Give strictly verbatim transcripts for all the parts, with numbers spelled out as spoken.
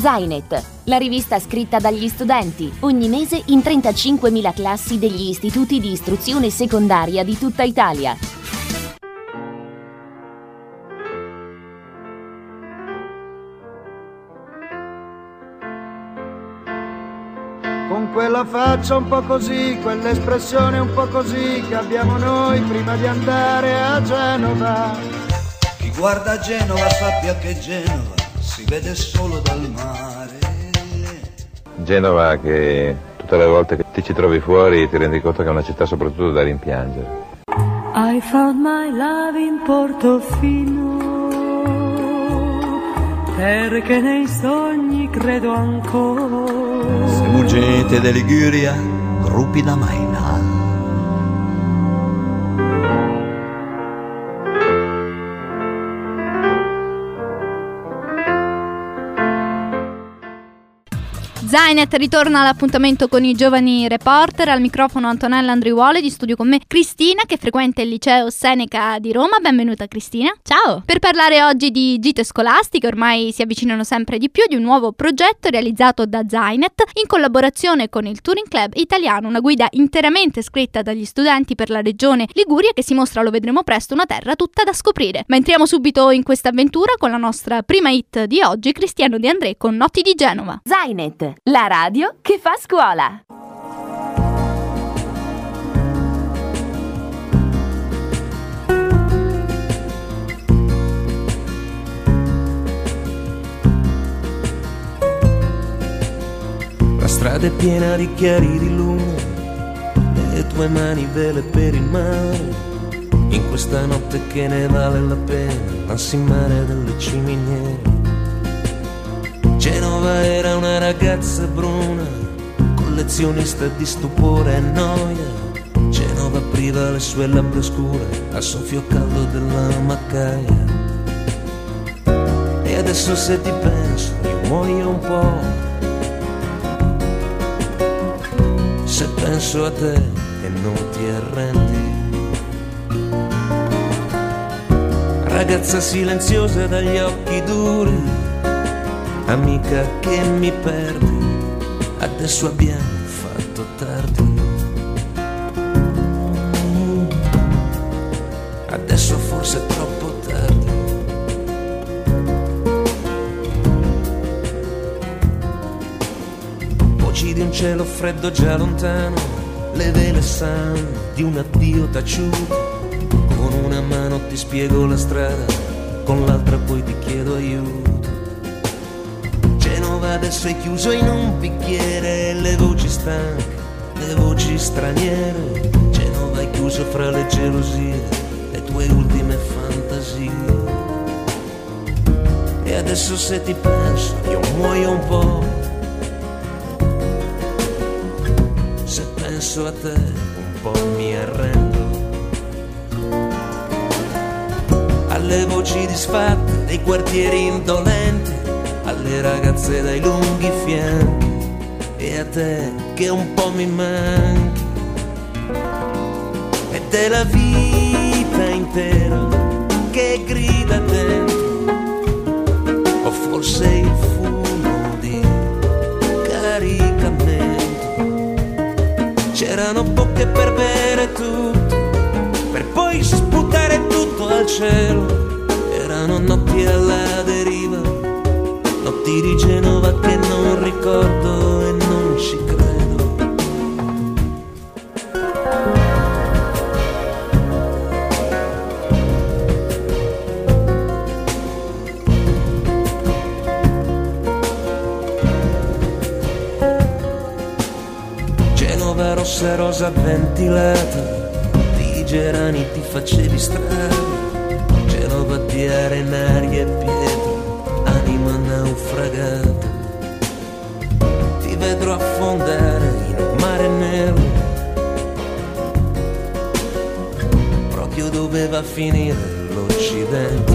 Zainet, la rivista scritta dagli studenti, ogni mese in trentacinquemila classi degli istituti di istruzione secondaria di tutta Italia. Con quella faccia un po' così, quell'espressione un po' così che abbiamo noi prima di andare a Genova. Chi guarda Genova sappia che Genova si vede solo dal mare. Genova che tutte le volte che ti ci trovi fuori ti rendi conto che è una città soprattutto da rimpiangere. I found my love in Portofino, perché nei sogni credo ancora. Siamo gente de Liguria, gruppi da Maina. Zainet ritorna all'appuntamento con i giovani reporter. Al microfono Antonella Andriuole, di studio con me Cristina, che frequenta il liceo Seneca di Roma. Benvenuta Cristina. Ciao. Per parlare oggi di gite scolastiche, ormai si avvicinano sempre di più, di un nuovo progetto realizzato da Zainet in collaborazione con il Touring Club Italiano, una guida interamente scritta dagli studenti per la regione Liguria che si mostra, lo vedremo presto, una terra tutta da scoprire. Ma entriamo subito in questa avventura con la nostra prima hit di oggi, Cristiano De André con Notti di Genova. Zainet, la radio che fa scuola. La strada è piena di chiari di luna, le tue mani vele per il mare. In questa notte che ne vale la pena l'ansimare delle ciminiere. Genova era una ragazza bruna, collezionista di stupore e noia. Genova apriva le sue labbra scure al soffio caldo della maccaia. E adesso se ti penso io muoio un po', se penso a te e non ti arrendi. Ragazza silenziosa dagli occhi duri, amica che mi perdi, adesso abbiamo fatto tardi. Adesso forse è troppo tardi. Voci di un cielo freddo già lontano, le vele sanno di un addio taciuto. Con una mano ti spiego la strada, con l'altra poi ti chiedo aiuto. Genova adesso è chiuso in un bicchiere, le voci stanche, le voci straniere. Genova è chiuso fra le gelosie, le tue ultime fantasie. E adesso se ti penso io muoio un po', se penso a te un po' mi arrendo. Alle voci disfatte dei quartieri indolenti, alle ragazze dai lunghi fianchi e a te che un po' mi manchi. E della vita intera che grida dentro, o forse il fumo di caricamento. C'erano bocche per bere tutto, per poi sputare tutto al cielo. Erano notti alla deriva, notti di Genova che non ricordo e non ci credo. Genova rossa rosa ventilata, di gerani ti facevi strada. Genova di arenaria e pietra, anima naufragata. Ti vedrò affondare in un mare nero, proprio dove va a finire l'Occidente.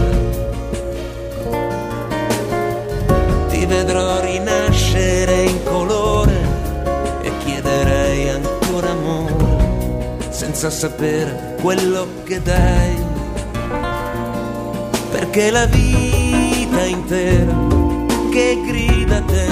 Ti vedrò rinascere in colore e chiederei ancora amore, senza sapere quello che dai. Perché la vita intera che grida a te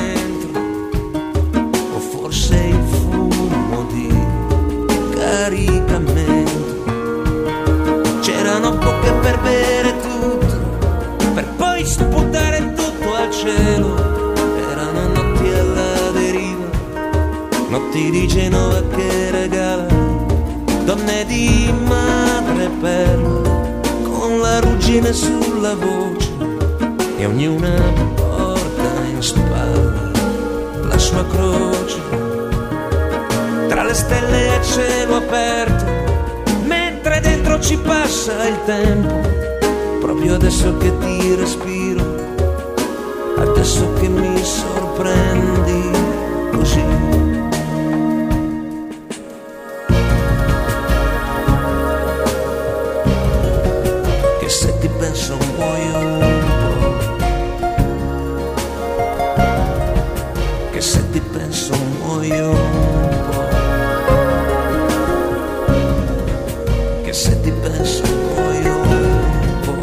di Genova che regala donne di madreperla con la ruggine sulla voce e ognuna porta in spalla la sua croce tra le stelle a cielo aperto mentre dentro ci passa il tempo proprio adesso che ti respiro adesso che mi sorprendi così. Che se ti penso muoio un po', che se ti penso muoio un po', che se ti penso muoio un po'.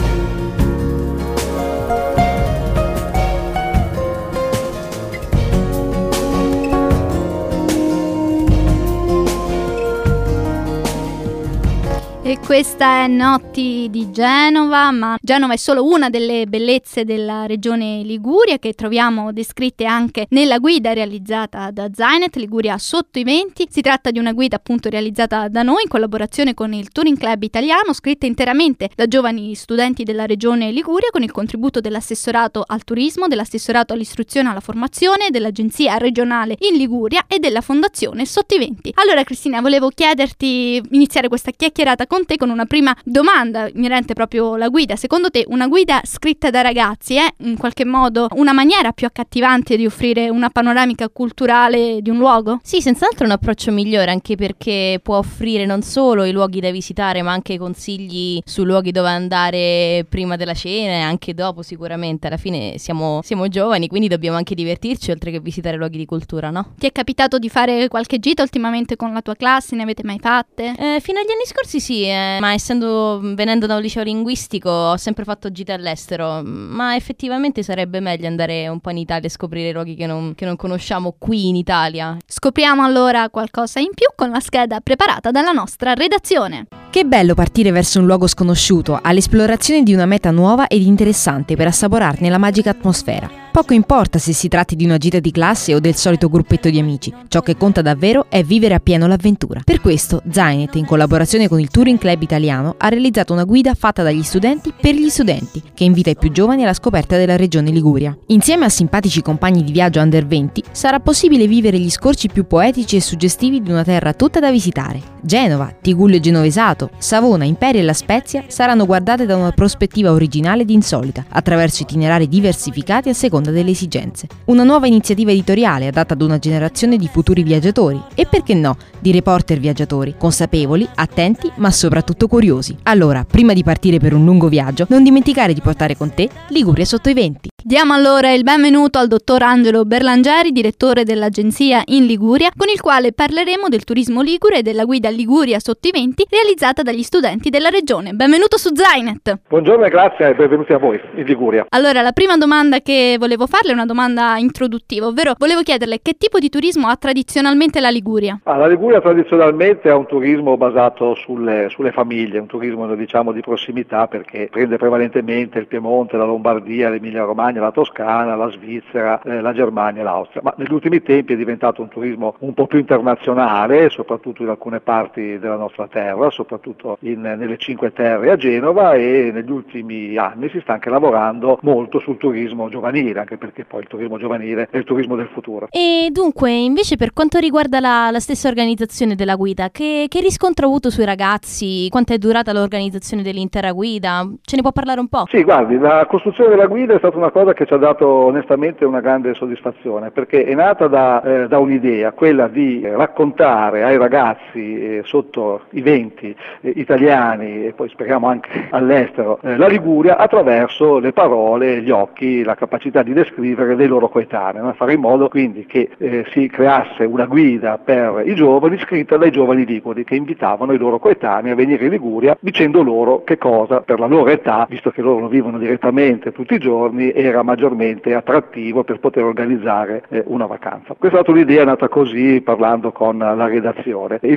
E questa è Notti di Genova, ma Genova è solo una delle bellezze della regione Liguria che troviamo descritte anche nella guida realizzata da Zainet, Liguria sotto i venti. Si tratta di una guida appunto realizzata da noi in collaborazione con il Touring Club Italiano, scritta interamente da giovani studenti della regione Liguria con il contributo dell'assessorato al turismo, dell'assessorato all'istruzione e alla formazione, dell'agenzia regionale in Liguria e della fondazione Sotto i venti. Allora Cristina, volevo chiederti, iniziare questa chiacchierata con te con una prima domanda inerente proprio alla guida. Secondo te una guida scritta da ragazzi è in qualche modo una maniera più accattivante di offrire una panoramica culturale di un luogo? Sì, senz'altro è un approccio migliore, anche perché può offrire non solo i luoghi da visitare ma anche consigli su luoghi dove andare prima della cena e anche dopo. Sicuramente alla fine siamo, siamo giovani, quindi dobbiamo anche divertirci oltre che visitare luoghi di cultura, no? Ti è capitato di fare qualche gita ultimamente con la tua classe? Ne avete mai fatte? Eh, fino agli anni scorsi sì, eh, ma essendo venendo da un liceo linguistico ho sempre fatto gite all'estero, ma effettivamente sarebbe meglio andare un po' in Italia e scoprire luoghi che non, che non conosciamo qui in Italia. Scopriamo allora qualcosa in più con la scheda preparata dalla nostra redazione. Che bello partire verso un luogo sconosciuto, all'esplorazione di una meta nuova ed interessante per assaporarne la magica atmosfera. Poco importa se si tratti di una gita di classe o del solito gruppetto di amici, ciò che conta davvero è vivere appieno l'avventura. Per questo Zainet, in collaborazione con il Touring Club Italiano, ha realizzato una guida fatta dagli studenti per gli studenti, che invita i più giovani alla scoperta della regione Liguria. Insieme a simpatici compagni di viaggio under venti, sarà possibile vivere gli scorci più poetici e suggestivi di una terra tutta da visitare. Genova, Tigullio Genovesato, Savona, Imperia e La Spezia saranno guardate da una prospettiva originale ed insolita, attraverso itinerari diversificati a seconda delle esigenze. Una nuova iniziativa editoriale adatta ad una generazione di futuri viaggiatori e, perché no, di reporter viaggiatori, consapevoli, attenti, ma soprattutto curiosi. Allora, prima di partire per un lungo viaggio, non dimenticare di portare con te Liguria sotto i venti. Diamo allora il benvenuto al dottor Angelo Berlangeri, direttore dell'agenzia in Liguria, con il quale parleremo del turismo ligure e della guida Liguria sotto i venti realizzata dagli studenti della regione. Benvenuto su Zainet. Buongiorno e grazie e benvenuti a voi in Liguria. Allora, la prima domanda che volevo farle è una domanda introduttiva, ovvero volevo chiederle che tipo di turismo ha tradizionalmente la Liguria? Ah, la Liguria tradizionalmente ha un turismo basato sulle, sulle famiglie, un turismo diciamo di prossimità, perché prende prevalentemente il Piemonte, la Lombardia, l'Emilia Romagna, la Toscana, la Svizzera, eh, la Germania e l'Austria, ma negli ultimi tempi è diventato un turismo un po' più internazionale, soprattutto in alcune parti della nostra terra, soprattutto in, nelle Cinque Terre a Genova, e negli ultimi anni si sta anche lavorando molto sul turismo giovanile, anche perché poi il turismo giovanile è il turismo del futuro. E dunque, invece, per quanto riguarda la, la stessa organizzazione della guida, che, che riscontro ha avuto sui ragazzi? Quanto è durata l'organizzazione dell'intera guida? Ce ne può parlare un po'? Sì, guardi, la costruzione della guida è stata una cosa che ci ha dato onestamente una grande soddisfazione, perché è nata da, eh, da un'idea, quella di eh, raccontare ai ragazzi eh, sotto i venti eh, italiani e poi speriamo anche all'estero eh, la Liguria attraverso le parole, gli occhi, la capacità di descrivere dei loro coetanei, no? Fare in modo quindi che eh, si creasse una guida per i giovani scritta dai giovani liguri che invitavano i loro coetanei a venire in Liguria dicendo loro che cosa per la loro età, visto che loro lo vivono direttamente tutti i giorni, era maggiormente attrattivo per poter organizzare eh, una vacanza. Questa è stata un'idea nata così, parlando con la redazione. Il coinvolgimento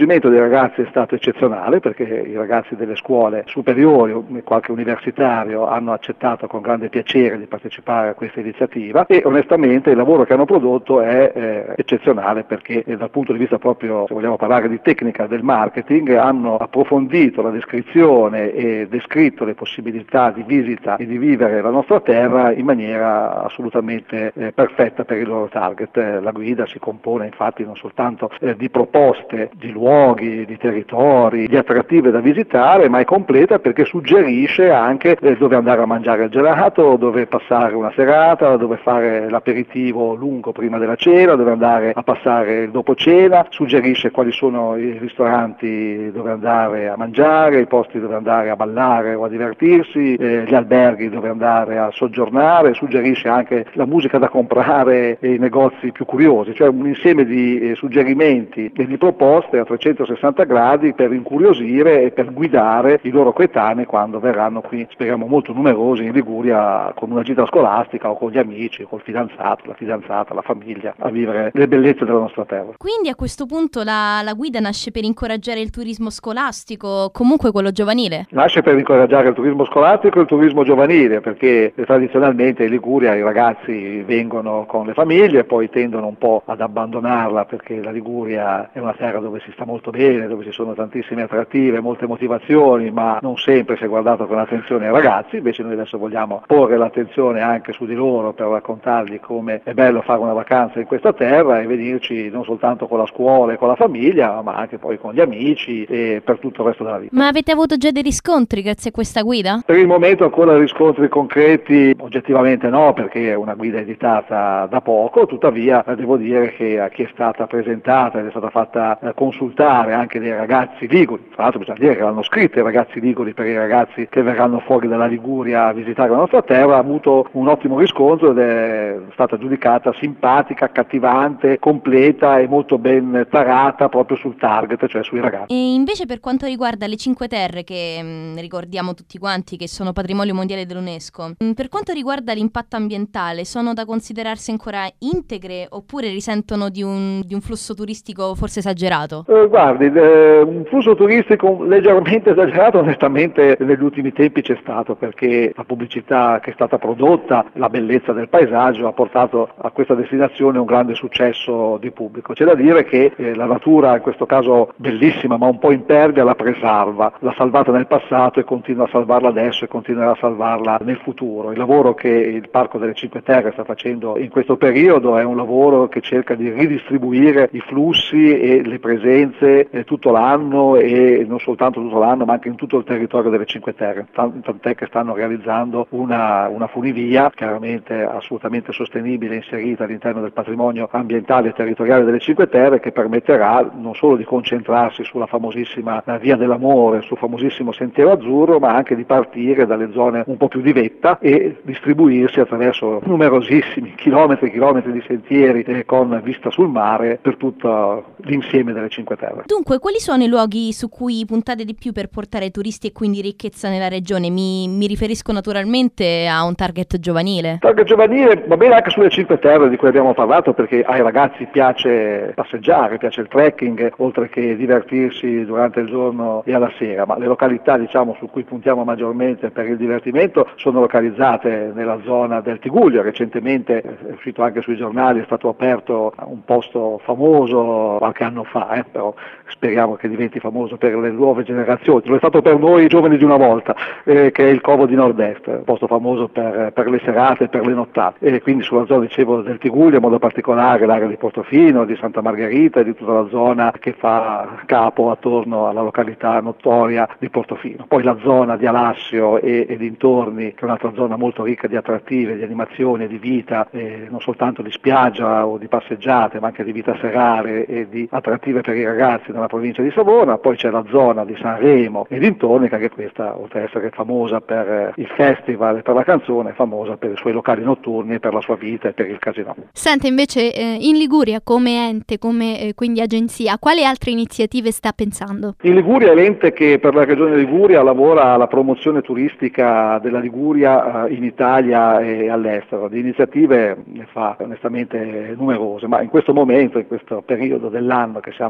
coinvolgimento dei ragazzi è stato eccezionale, perché i ragazzi delle scuole superiori e qualche universitario hanno accettato con grande piacere di partecipare a questa iniziativa e onestamente il lavoro che hanno prodotto è eh, eccezionale, perché eh, dal punto di vista proprio, se vogliamo parlare di tecnica del marketing, hanno approfondito la descrizione e descritto le possibilità di visita e di vivere la nostra terra in maniera assolutamente eh, perfetta per il loro target. Eh, la guida si compone infatti non soltanto eh, di proposte, di luoghi, di territori, di attrattive da visitare, ma è completa perché suggerisce anche eh, dove andare a mangiare il gelato, dove passare una serata, dove fare l'aperitivo lungo prima della cena, dove andare a passare il dopo cena, suggerisce quali sono i ristoranti dove andare a mangiare, i posti dove andare a ballare o a divertirsi, eh, gli alberghi dove andare a soggiornare, suggerisce anche la musica da comprare e i negozi più curiosi, cioè un insieme di eh, suggerimenti e di proposte a trecentosessanta gradi per incuriosire e per guidare i loro coetanei quando verranno qui, speriamo molto numerosi, in Liguria con una gita scolastica o con gli amici, col fidanzato, la fidanzata, la famiglia, a vivere le bellezze della nostra terra. Quindi a questo punto la, la guida nasce per incoraggiare il turismo scolastico, comunque quello giovanile? Nasce per incoraggiare il turismo scolastico e il turismo giovanile, perché tradizionalmente in Liguria i ragazzi vengono con le famiglie e poi tendono un po' ad abbandonarla, perché la Liguria è una terra dove si sta molto bene, dove ci sono tantissime attrattive, molte motivazioni, ma non sempre si è guardato con attenzione ai ragazzi. Invece noi adesso vogliamo porre l'attenzione anche su di loro per raccontargli come è bello fare una vacanza in questa terra e venirci non soltanto con la scuola e con la famiglia, ma anche poi con gli amici e per tutto il resto della vita. Ma avete avuto già dei riscontri grazie a questa guida? Per il momento ancora riscontri concreti oggettivamente no, perché è una guida editata da poco, tuttavia devo dire che a chi è stata presentata ed è stata fatta consultare anche dei ragazzi liguri, tra l'altro bisogna dire che l'hanno scritta i ragazzi liguri per i ragazzi che verranno fuori dalla Liguria a visitare la nostra terra, ha avuto un ottimo riscontro ed è stata giudicata simpatica, accattivante, completa e molto ben tarata proprio sul target, cioè sui ragazzi. E invece per quanto riguarda le Cinque Terre, che mh, ricordiamo tutti quanti che sono patrimonio mondiale dell'UNESCO, mh, per quanto riguarda l'impatto ambientale, sono da considerarsi ancora integre oppure risentono di un, di un flusso turistico forse esagerato? Eh, guardi, eh, un flusso turistico leggermente esagerato onestamente negli ultimi tempi c'è stato, perché la pubblicità che è stata prodotta, la bellezza del paesaggio ha portato a questa destinazione un grande successo di pubblico. C'è da dire che eh, la natura, in questo caso bellissima ma un po' impervia, la preserva, l'ha salvata nel passato e continua a salvarla adesso e continuerà a salvarla nel futuro. Il lavoro che il Parco delle Cinque Terre sta facendo in questo periodo è un lavoro che cerca di ridistribuire i flussi e le presenze eh, tutto l'anno e non soltanto tutto l'anno ma anche in tutto il territorio delle Cinque Terre, tant'è che stanno realizzando una, una funivia chiaramente assolutamente sostenibile, inserita all'interno del patrimonio ambientale e territoriale delle Cinque Terre, che permetterà non solo di concentrarsi sulla famosissima Via dell'Amore, sul famosissimo Sentiero Azzurro, ma anche di partire dalle zone un po' più di vetta e distribuirsi attraverso numerosissimi chilometri e chilometri di sentieri eh, con vista sul mare per tutto l'insieme delle Cinque Terre. Dunque, quali sono i luoghi su cui puntate di più per portare turisti e quindi ricchezza nella regione? Mi, mi riferisco naturalmente a un target giovanile. Target giovanile va bene anche sulle Cinque Terre di cui abbiamo parlato, perché ai ragazzi piace passeggiare, piace il trekking, oltre che divertirsi durante il giorno e alla sera, ma le località diciamo su cui puntiamo maggiormente per il divertimento sono localizzate nella zona del Tigullio. Recentemente è uscito anche sui giornali, è stato aperto un posto famoso qualche anno fa, eh, però speriamo che diventi famoso per le nuove generazioni. Lo è stato per noi giovani di una volta, eh, che è il Covo di Nord-Est, un posto famoso per, per le serate e per le nottate. E quindi sulla zona, dicevo, del Tigullio, in modo particolare l'area di Portofino, di Santa Margherita e di tutta la zona che fa capo attorno alla località notoria di Portofino. Poi la zona di Alassio e, e dintorni, che è un'altra zona molto ricca di attrattive, di animazioni e di vita, eh, non soltanto di spiaggia o di passeggiate, ma anche di vita serale e di attrattive per i ragazzi nella provincia di Savona. Poi c'è la zona di Sanremo e dintorni, che anche questa, oltre ad essere famosa per eh, il festival e per la canzone, è famosa per i suoi locali notturni e per la sua vita e per il casino. Senta, invece eh, in Liguria come ente, come eh, quindi agenzia, quali altre iniziative sta pensando? In Liguria è l'ente che per la regione Liguria lavora alla promozione turistica della Liguria eh, in Italia e all'estero. Di iniziative ne fa onestamente numerose, ma in questo momento, in questo periodo dell'anno che siamo nella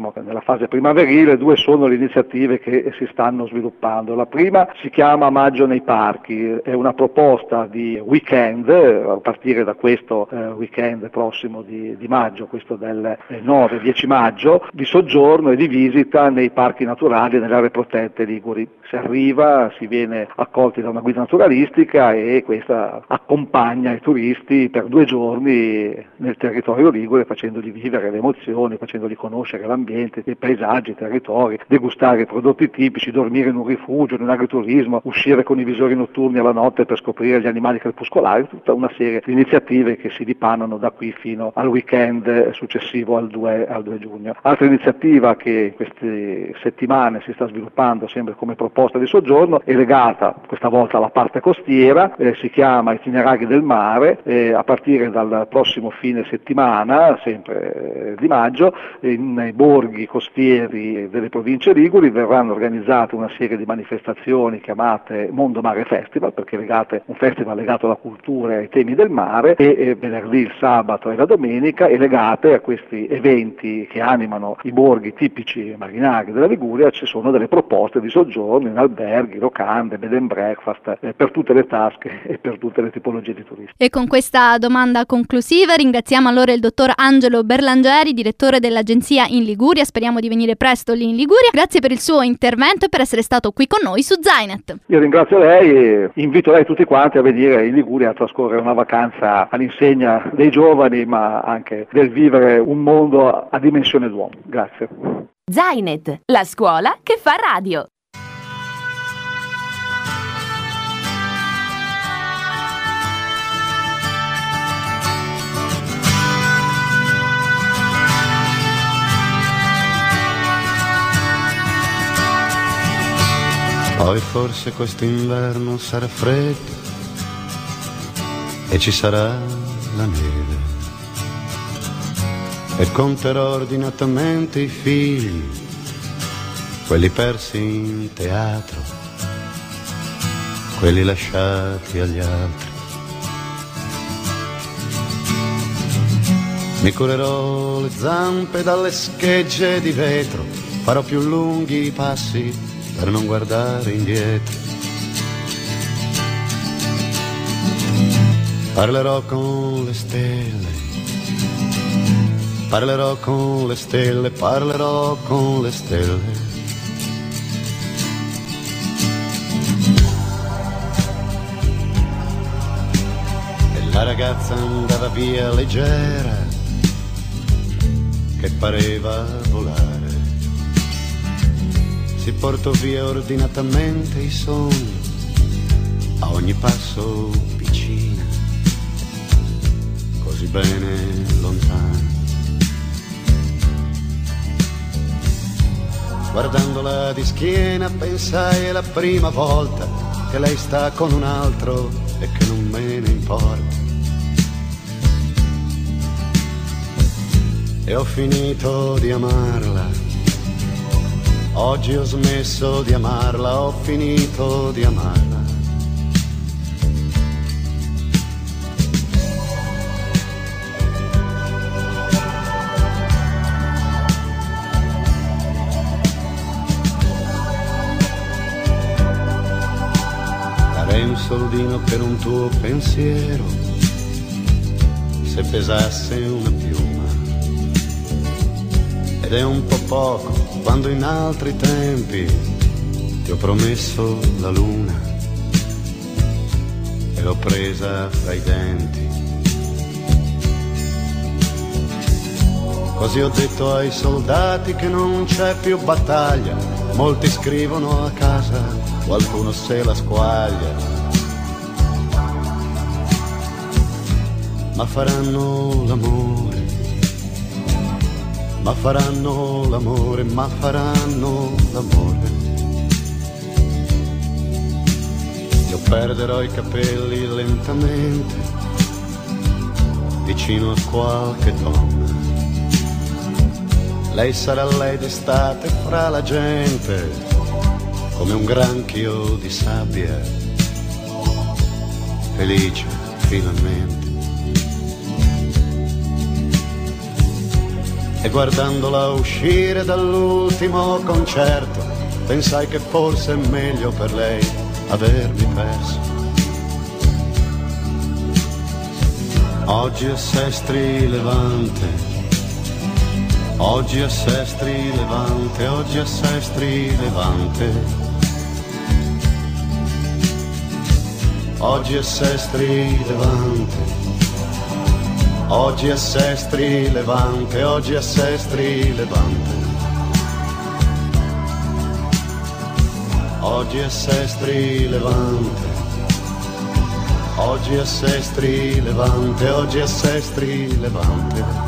fase primaverile. Due sono le iniziative che si stanno sviluppando. La prima si chiama Maggio nei parchi, è una proposta di weekend a partire da questo eh, weekend prossimo di, di maggio, questo del nove dieci maggio, di soggiorno e di visita nei parchi naturali e nelle aree protette liguri. Si arriva, si viene accolti da una guida naturalistica e questa accompagna i turisti per due giorni nel territorio ligure, facendogli vivere le emozioni, facendogli conoscere l'ambiente, i paesaggi, i territori, degustare i prodotti tipici, dormire in un rifugio, in un agriturismo, uscire con i visori notturni alla notte per scoprire gli animali crepuscolari, tutta una serie di iniziative che si dipanano da qui fino al weekend successivo al due, al due giugno. Altra iniziativa che in queste settimane si sta sviluppando sempre come proposta di soggiorno è legata questa volta alla parte costiera, eh, si chiama Itinerari del Mare, eh, a partire dal prossimo fine settimana, sempre eh, di maggio, eh, nei borghi costieri delle province liguri verranno organizzate una serie di manifestazioni chiamate Mondo Mare Festival, perché legate, un festival legato alla cultura e ai temi del mare, e eh, venerdì, il sabato e la domenica, e legate a questi eventi che animano i borghi tipici marinari della Liguria ci sono delle proposte di soggiorno in alberghi, locande, bed and breakfast, eh, per tutte le tasche e per tutte le tipologie di turisti. E con questa domanda conclusiva ringraziamo allora il dottor Angelo Berlangeri, direttore dell'agenzia in Liguria. Speriamo di venire presto lì in Liguria. Grazie per il suo intervento e per essere stato qui con noi su Zainet. Io ringrazio lei e invito lei tutti quanti a venire in Liguria a trascorrere una vacanza all'insegna dei giovani, ma anche del vivere un mondo a dimensione d'uomo. Grazie. Zainet, la scuola che fa radio. Poi forse quest'inverno sarà freddo e ci sarà la neve e conterò ordinatamente i figli, quelli persi in teatro, quelli lasciati agli altri. Mi curerò le zampe dalle schegge di vetro, farò più lunghi i passi per non guardare indietro. Parlerò con le stelle, parlerò con le stelle, parlerò con le stelle. E la ragazza andava via leggera, che pareva volare. Si portò via ordinatamente i sogni, a ogni passo vicina, così bene lontana. Guardandola di schiena pensai è la prima volta che lei sta con un altro e che non me ne importa. E ho finito di amarla. Oggi ho smesso di amarla, ho finito di amarla. Darei un soldino per un tuo pensiero, se pesasse una piuma. Ed è un po' poco quando in altri tempi ti ho promesso la luna e l'ho presa fra i denti. Così ho detto ai soldati che non c'è più battaglia, molti scrivono a casa, qualcuno se la squaglia, ma faranno l'amore. Ma faranno l'amore, ma faranno l'amore. Io perderò i capelli lentamente vicino a qualche donna. Lei sarà lei d'estate fra la gente, come un granchio di sabbia, felice finalmente. e guardandola uscire dall'ultimo concerto pensai che forse è meglio per lei avermi perso. Oggi è Sestri Levante, oggi è Sestri Levante, oggi è Sestri Levante, oggi è Sestri Levante. Oggi è Sestri Levante, oggi è Sestri Levante. Oggi è Sestri Levante. Oggi è Sestri Levante, oggi è Sestri Levante.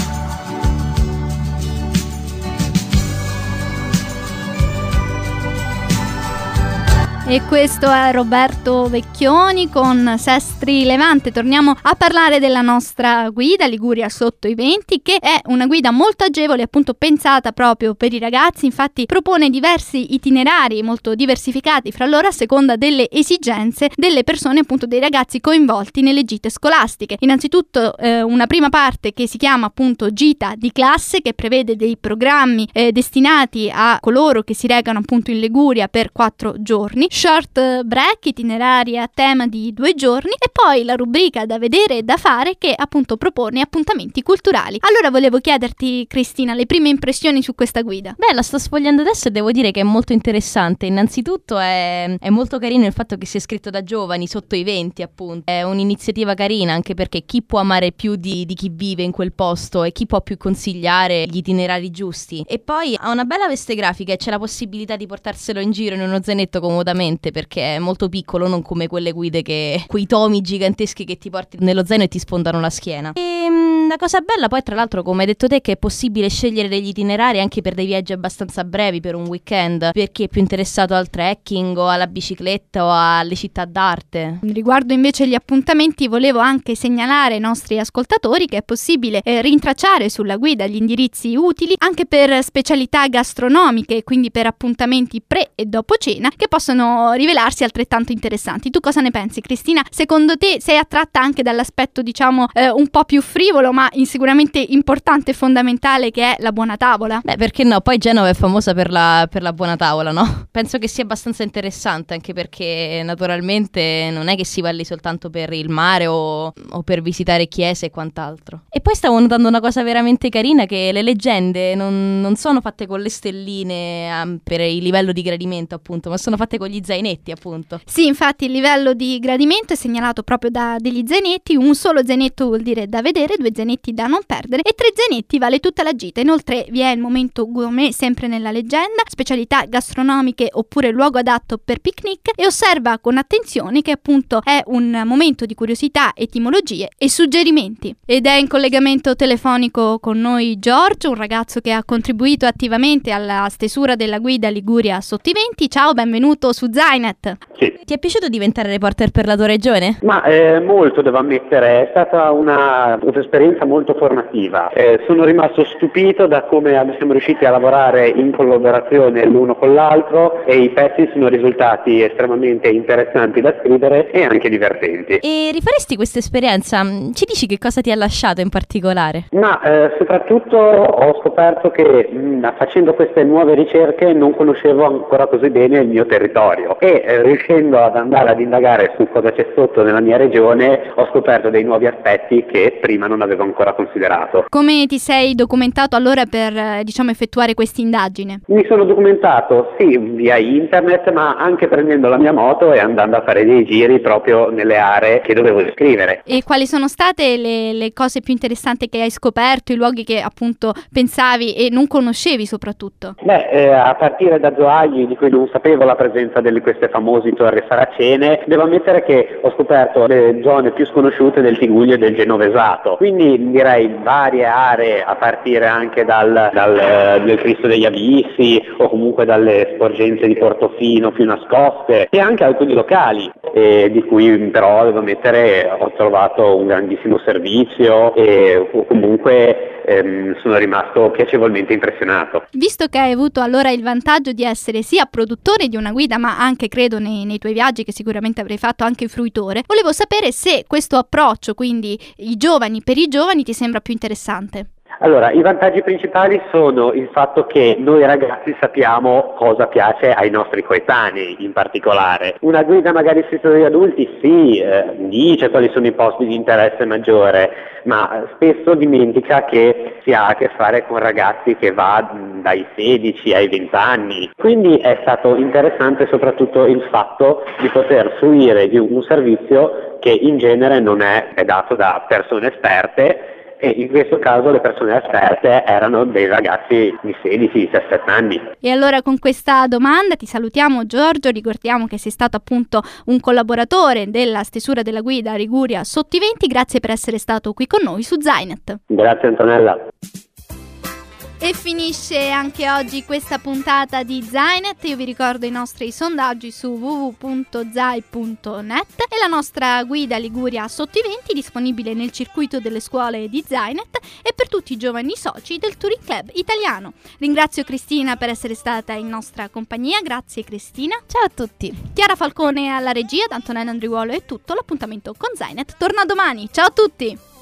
E questo è Roberto Vecchioni con Sestri Levante. Torniamo a parlare della nostra guida Liguria sotto i venti, che è una guida molto agevole, appunto pensata proprio per i ragazzi. Infatti propone diversi itinerari molto diversificati fra loro a seconda delle esigenze delle persone, appunto dei ragazzi coinvolti nelle gite scolastiche. Innanzitutto eh, una prima parte che si chiama appunto Gita di classe, che prevede dei programmi eh, destinati a coloro che si recano appunto in Liguria per quattro giorni. Short break, itinerari a tema di due giorni, e poi la rubrica da vedere e da fare, che appunto propone appuntamenti culturali. Allora volevo chiederti, Cristina, le prime impressioni su questa guida. Beh, la sto sfogliando adesso e devo dire che è molto interessante. Innanzitutto è, è molto carino il fatto che sia scritto da giovani, sotto i venti appunto. È un'iniziativa carina anche perché chi può amare più di, di chi vive in quel posto e chi può più consigliare gli itinerari giusti. E poi ha una bella veste grafica e c'è la possibilità di portarselo in giro in uno zainetto comodamente, perché è molto piccolo, non come quelle guide che quei tomi giganteschi che ti porti nello zaino e ti sfondano la schiena. E mh, la cosa bella poi, tra l'altro, come hai detto te, che è possibile scegliere degli itinerari anche per dei viaggi abbastanza brevi, per un weekend, per chi è più interessato al trekking o alla bicicletta o alle città d'arte. Riguardo invece gli appuntamenti, volevo anche segnalare ai nostri ascoltatori che è possibile eh, rintracciare sulla guida gli indirizzi utili anche per specialità gastronomiche, quindi per appuntamenti pre e dopo cena, che possono rivelarsi altrettanto interessanti. Tu cosa ne pensi, Cristina? Secondo te sei attratta anche dall'aspetto, diciamo, eh, un po' più frivolo, ma sicuramente importante e fondamentale, che è la buona tavola? Beh, perché no? Poi Genova è famosa per la, per la buona tavola, no? Penso che sia abbastanza interessante, anche perché naturalmente non è che si va lì soltanto per il mare o, o per visitare chiese e quant'altro. E poi stavo notando una cosa veramente carina, che le leggende non, non sono fatte con le stelline um, per il livello di gradimento appunto, ma sono fatte con gli zainetti appunto. Sì, infatti il livello di gradimento è segnalato proprio da degli zainetti. Un solo zainetto vuol dire da vedere, due zainetti da non perdere e tre zainetti vale tutta la gita. Inoltre vi è il momento gourmet sempre nella leggenda, specialità gastronomiche oppure luogo adatto per picnic, e osserva con attenzione che appunto è un momento di curiosità, etimologie e suggerimenti. Ed è in collegamento telefonico con noi Giorgio, un ragazzo che ha contribuito attivamente alla stesura della guida Liguria sotto i venti. Ciao, benvenuto su Zainet. Sì. Ti è piaciuto diventare reporter per la tua regione? Ma eh, molto, devo ammettere, è stata una, un'esperienza molto formativa. Eh, sono rimasto stupito da come siamo riusciti a lavorare in collaborazione l'uno con l'altro, e i pezzi sono risultati estremamente interessanti da scrivere e anche divertenti. E rifaresti questa esperienza? Ci dici che cosa ti ha lasciato in particolare? Ma eh, soprattutto ho scoperto che mh, facendo queste nuove ricerche non conoscevo ancora così bene il mio territorio, e eh, riuscendo ad andare ad indagare su cosa c'è sotto nella mia regione ho scoperto dei nuovi aspetti che prima non avevo ancora considerato. Come ti sei documentato allora per eh, diciamo effettuare questa indagine? Mi sono documentato sì via internet, ma anche prendendo la mia moto e andando a fare dei giri proprio nelle aree che dovevo descrivere. E quali sono state le, le cose più interessanti che hai scoperto, i luoghi che appunto pensavi e non conoscevi soprattutto? Beh, eh, a partire da Zoagli, di cui non sapevo la presenza di queste famosi torri saracene, devo ammettere che ho scoperto le zone più sconosciute del Tiguglio e del Genovesato, quindi direi varie aree a partire anche dal, dal, dal Cristo degli Abissi o comunque dalle sporgenze di Portofino più nascoste, e anche alcuni locali eh, di cui però devo ammettere ho trovato un grandissimo servizio e comunque ehm, sono rimasto piacevolmente impressionato. Visto che hai avuto allora il vantaggio di essere sia produttore di una guida ma anche credo nei, nei tuoi viaggi che sicuramente avrai fatto anche fruitore, volevo sapere se questo approccio, quindi i giovani per i giovani, ti sembra più interessante. Allora, i vantaggi principali sono il fatto che noi ragazzi sappiamo cosa piace ai nostri coetanei in particolare. Una guida magari scritta dagli adulti sì, eh, dice quali sono i posti di interesse maggiore, ma spesso dimentica che si ha a che fare con ragazzi che va dai sedici ai venti anni. Quindi è stato interessante soprattutto il fatto di poter fruire di un servizio che in genere non è, è dato da persone esperte, e in questo caso le persone esperte erano dei ragazzi di sedici diciassette anni. E allora con questa domanda ti salutiamo, Giorgio, ricordiamo che sei stato appunto un collaboratore della stesura della guida Liguria sotto i venti, grazie per essere stato qui con noi su Zainet. Grazie Antonella. E finisce anche oggi questa puntata di Zainet. Io vi ricordo i nostri sondaggi su w w w punto zai punto net e la nostra guida Liguria sotto i venti disponibile nel circuito delle scuole di Zainet e per tutti i giovani soci del Touring Club italiano. Ringrazio Cristina per essere stata in nostra compagnia. Grazie Cristina. Ciao a tutti. Chiara Falcone alla regia, da Antonella Andriuolo è tutto. L'appuntamento con Zainet torna domani. Ciao a tutti.